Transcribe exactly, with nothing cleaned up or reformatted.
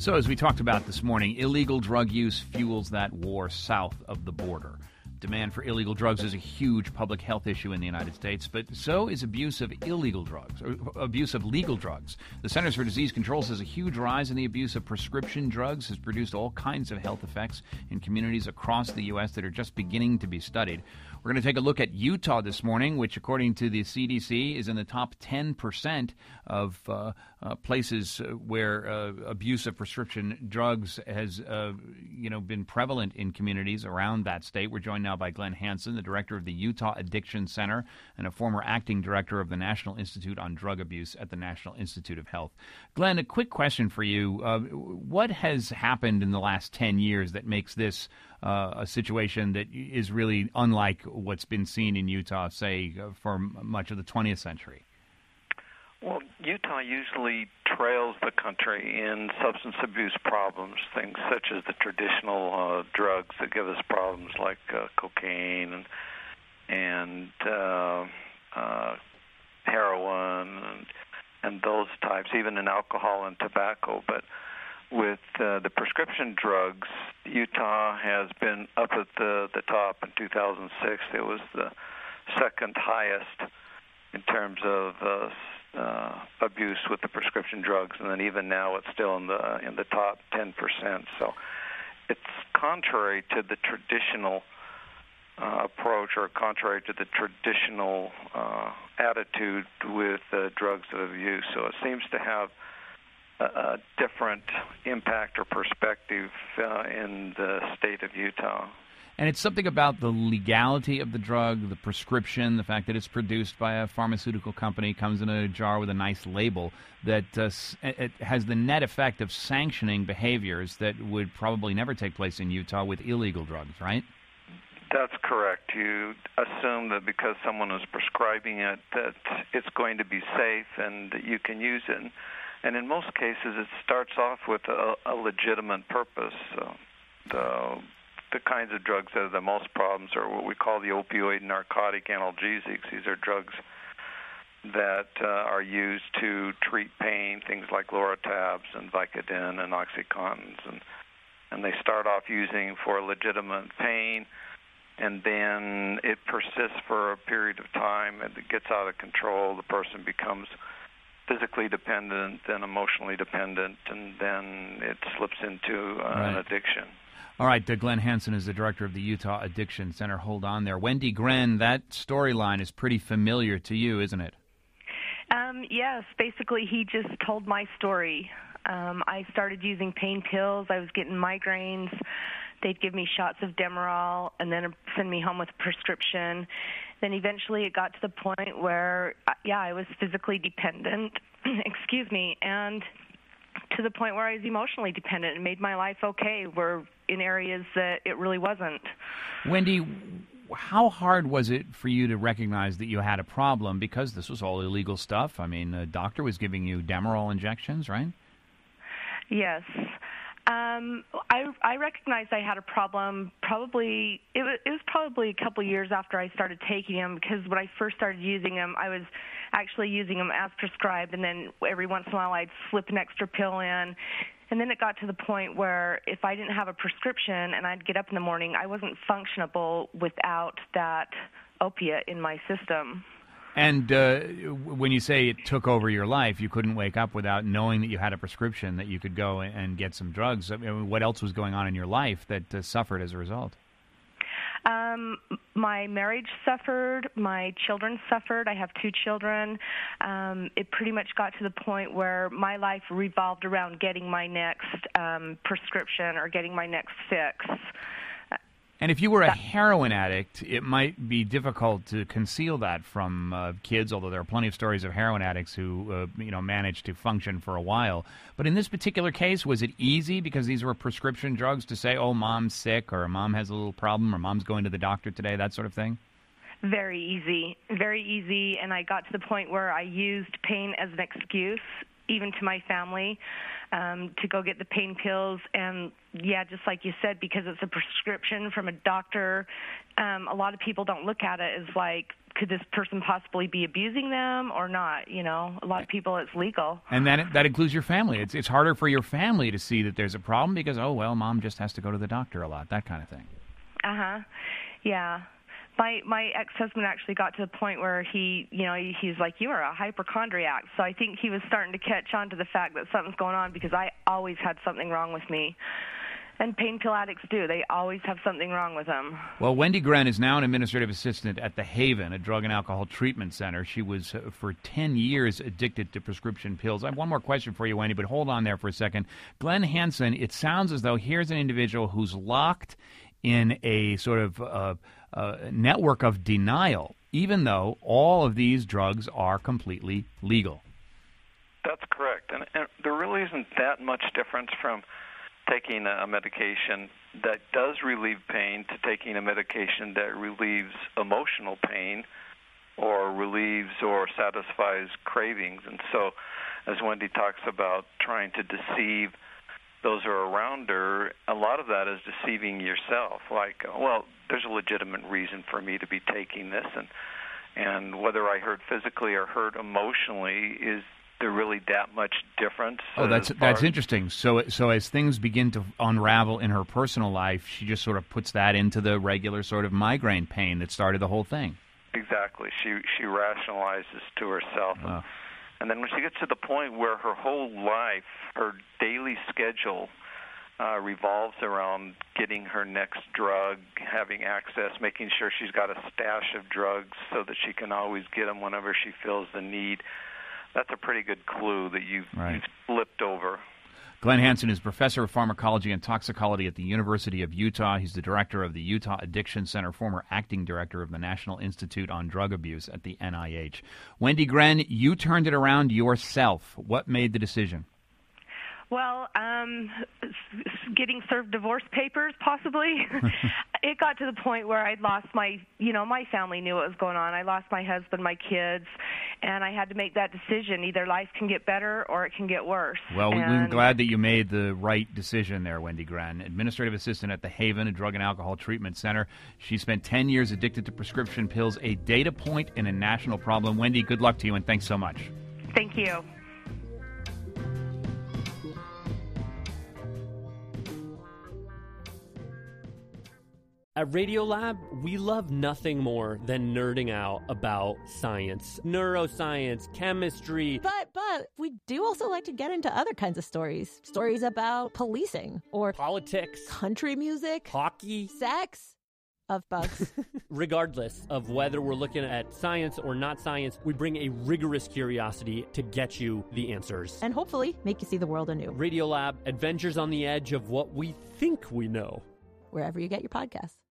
So as we talked about this morning, illegal drug use fuels that war south of the border. Demand for illegal drugs is a huge public health issue in the United States, but so is abuse of illegal drugs, or abuse of legal drugs. The Centers for Disease Control says a huge rise in the abuse of prescription drugs has produced all kinds of health effects in communities across the U S that are just beginning to be studied. We're going to take a look at Utah this morning, which, according to the C D C, is in the top ten percent of uh, uh, places where uh, abuse of prescription drugs has, uh, you know, been prevalent in communities around that state. We're joined now by Glenn Hansen, the director of the Utah Addiction Center and a former acting director of the National Institute on Drug Abuse at the National Institute of Health. Glenn, a quick question for you. Uh, what has happened in the last ten years that makes this uh, a situation that is really unlike what's been seen in Utah, say, for much of the twentieth century? Well, Utah usually trails the country in substance abuse problems, things such as the traditional uh, drugs that give us problems like uh, cocaine and, and uh, uh, heroin and, and those types, even in alcohol and tobacco. But with uh, the prescription drugs, Utah has been up at the, the top. In two thousand six, it was the second highest in terms of uh, uh, abuse with the prescription drugs, and then even now it's still in the in the top ten percent. So it's contrary to the traditional uh, approach, or contrary to the traditional uh, attitude with uh, drugs of abuse. So it seems to have a, a different impact or perspective uh, in the state of Utah. And it's something about the legality of the drug, the prescription, the fact that it's produced by a pharmaceutical company, comes in a jar with a nice label, that uh, it has the net effect of sanctioning behaviors that would probably never take place in Utah with illegal drugs, right? That's correct. You assume that because someone is prescribing it, that it's going to be safe and that you can use it. And in most cases, it starts off with a, a legitimate purpose. So the The kinds of drugs that have the most problems are what we call the opioid narcotic analgesics. These are drugs that uh, are used to treat pain, things like Loratabs and Vicodin and Oxycontins. And, and they start off using for legitimate pain, and then it persists for a period of time, and it gets out of control. The person becomes physically dependent, then emotionally dependent, and then it slips into uh, right. an addiction. All right, uh, Glenn Hansen is the director of the Utah Addiction Center. Hold on there. Wendy Gren, that storyline is pretty familiar to you, isn't it? Um, yes, basically he just told my story. Um, I started using pain pills. I was getting migraines. They'd give me shots of Demerol and then send me home with a prescription. Then eventually it got to the point where, yeah, I was physically dependent, excuse me, and to the point where I was emotionally dependent and made my life okay, where in areas that it really wasn't. Wendy, how hard was it for you to recognize that you had a problem, because this was all illegal stuff? I mean, the doctor was giving you Demerol injections, right? Yes. Um, I, I recognized I had a problem probably, it was, it was probably a couple years after I started taking them, because when I first started using them, I was actually using them as prescribed, and then every once in a while I'd slip an extra pill in. And then it got to the point where if I didn't have a prescription and I'd get up in the morning, I wasn't functionable without that opiate in my system. And uh, when you say it took over your life, you couldn't wake up without knowing that you had a prescription, that you could go and get some drugs. I mean, what else was going on in your life that uh, suffered as a result? Um, my marriage suffered. My children suffered. I have two children. Um, it pretty much got to the point where my life revolved around getting my next um, prescription or getting my next fix. And if you were a heroin addict, it might be difficult to conceal that from uh, kids, although there are plenty of stories of heroin addicts who, uh, you know, managed to function for a while. But in this particular case, was it easy, because these were prescription drugs, to say, oh, mom's sick, or mom has a little problem, or mom's going to the doctor today, that sort of thing? Very easy, very easy. And I got to the point where I used pain as an excuse, even to my family, um, to go get the pain pills. And, yeah, just like you said, because it's a prescription from a doctor, um, a lot of people don't look at it as like could this person possibly be abusing them or not? You know, a lot of people, it's legal. And that that includes your family. It's it's harder for your family to see that there's a problem because, oh, well, mom just has to go to the doctor a lot, that kind of thing. Uh-huh. Yeah. My my ex-husband actually got to the point where he, you know, he, he's like, you are a hypochondriac. So I think he was starting to catch on to the fact that something's going on because I always had something wrong with me. And pain pill addicts do. They always have something wrong with them. Well, Wendy Gren is now an administrative assistant at the Haven, a drug and alcohol treatment center. She was, uh, for ten years, addicted to prescription pills. I have one more question for you, Wendy, but hold on there for a second. Glenn Hansen, it sounds as though here's an individual who's locked in a sort of uh, uh, network of denial, even though all of these drugs are completely legal. That's correct. And, and there really isn't that much difference from taking a medication that does relieve pain to taking a medication that relieves emotional pain or relieves or satisfies cravings. And so, as Wendy talks about trying to deceive those who are around her, a lot of that is deceiving yourself. Like, well, there's a legitimate reason for me to be taking this, and and whether I hurt physically or hurt emotionally, is there really that much difference? Oh, that's that's interesting. So so as things begin to unravel in her personal life, she just sort of puts that into the regular sort of migraine pain that started the whole thing. Exactly. She she rationalizes to herself. Oh. And, and then when she gets to the point where her whole life, her daily schedule uh, revolves around getting her next drug, having access, making sure she's got a stash of drugs so that she can always get them whenever she feels the need, that's a pretty good clue that you've, right. you've flipped over. Glenn Hansen is professor of pharmacology and toxicology at the University of Utah. He's the director of the Utah Addiction Center, former acting director of the National Institute on Drug Abuse at the N I H. Wendy Gren, you turned it around yourself. What made the decision? Well, um, getting served divorce papers, possibly. It got to the point where I'd lost my, you know, my family knew what was going on. I lost my husband, my kids, and I had to make that decision. Either life can get better or it can get worse. Well, and we're glad that you made the right decision there, Wendy Gren. Administrative assistant at the Haven, a drug and alcohol treatment center. She spent ten years addicted to prescription pills, a data point in a national problem. Wendy, good luck to you, and thanks so much. Thank you. At Radiolab, we love nothing more than nerding out about science, neuroscience, chemistry. But, but, we do also like to get into other kinds of stories. Stories about policing or politics, country music, hockey, sex, of bugs. Regardless of whether we're looking at science or not science, we bring a rigorous curiosity to get you the answers. And hopefully make you see the world anew. Radiolab, adventures on the edge of what we think we know. Wherever you get your podcasts.